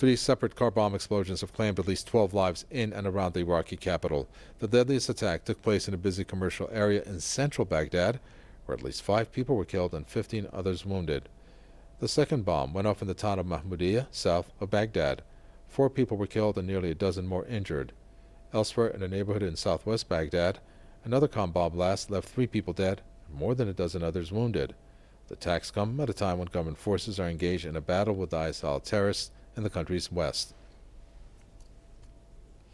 Three separate car bomb explosions have claimed at least 12 lives in and around the Iraqi capital. The deadliest attack took place in a busy commercial area in central Baghdad, where at least 5 people were killed and 15 others wounded. The second bomb went off in the town of Mahmudiyah, south of Baghdad. 4 people were killed and nearly a dozen more injured. Elsewhere in a neighborhood in southwest Baghdad, another car bomb blast left 3 people dead and more than a dozen others wounded. The attacks come at a time when government forces are engaged in a battle with the ISIL terrorists in the country's west.